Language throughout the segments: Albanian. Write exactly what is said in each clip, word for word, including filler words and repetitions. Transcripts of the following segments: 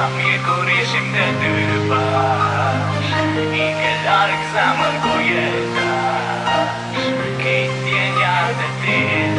Sa mirë kur ishim të dy bashk, I ke larg zemër ku jetash, Kejt djenjat e ti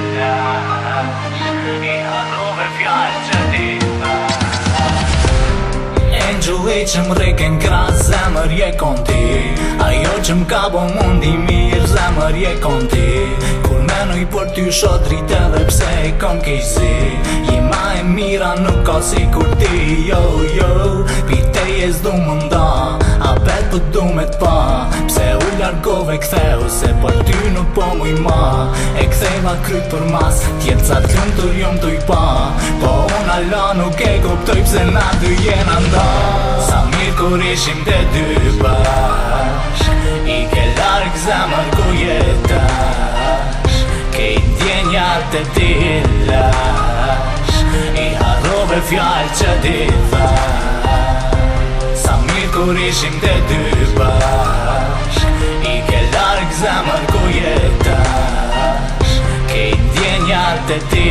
lash, I harrove fjallë që ti thash. Angel-i që m'reke n'kras, zemër je kon ti, ajo që m'ka bo mundi mirë, zemër je kon ti. Kur menoj për ty shodrit edhe pse I kom kejzi, Jema e mira nuk ka si kur ti, jo, jo. Piteje s'du më nda, a bet për du me t'pa, pse u largove ktheu, se për ty nuk po muj ma. E ktheva kryt për mas, tjetë t'lum të rjum t'uj pa, po unë ala nuk e kuptoj pse na dy jena nda. Sa mirë kur ishim të dy bashk, I ke larg zemër ku jetash, Kejt djenjat e ti lash, I harrove fjallë që ti thash. Sa mirë kur ishim të dy bashk, I ke larg zemër ku jetash, Kejt djenjat e ti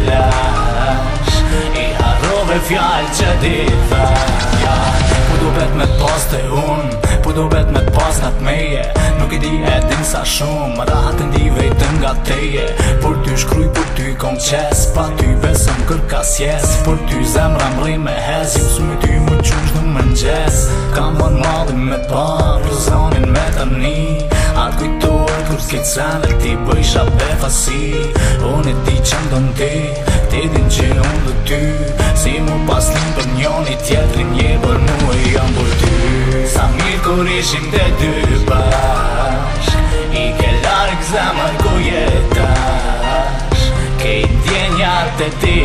lash, I harrove fjallë që ti thash. Po do bet me t'pas të unë, po do bet me t'pas nga t'meje, nuk I di e din sa shumë, rahat e ndi vetën nga teje. Por ty shkruj, por ty kom qes, pa ty besëm kërka s'jes, por ty zemra m'ri me hez, ju s'mu ty mu qush në mëngjes. Kam ban malin me par, zonin me tani, atë kujtoj kur s'kejt sen dhe ti bëjsha befasi. Unë e di që ndon ti, ti din që unë dhe ty, si mu paslin për njoni tjetrin je për mu e jam për ty. Sa mirë kur ishim të dy bashk, I ke larg zemër ku jetash, Kejt djenjat e ti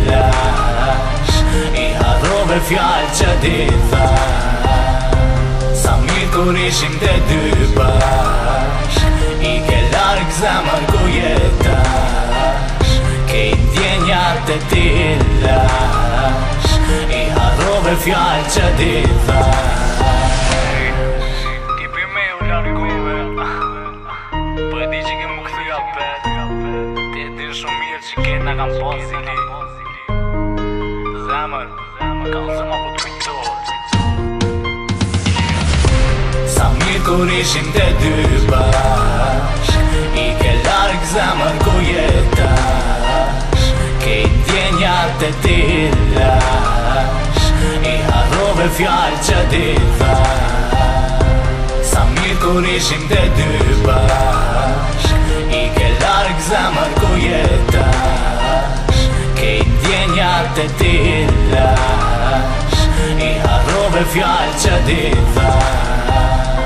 lash, I harrove fjallë që ti thash. Sa mirë kur ishim të dy bashk, I ke larg zemër ku jetash, Kejt djenjat e ti lash, I harrove fjallë që ti thash. Ti për me u largove, po e di që ke mu këthy apet, Ti e din shumë mirë që ketë nga kam pozili, Zemër, ka zëma po t'kujtoj. Sa mirë kur ishim të dy bashk, I ke larg zemër ku jetash, Kejt djenjat e ti lash, I harrove fjallë që ti thash. Sa mirë kur ishim të dy bashk, I ke larg zemër ku jetash, Kejt djenjat e ti lash, I harrove fjallë që ti thash.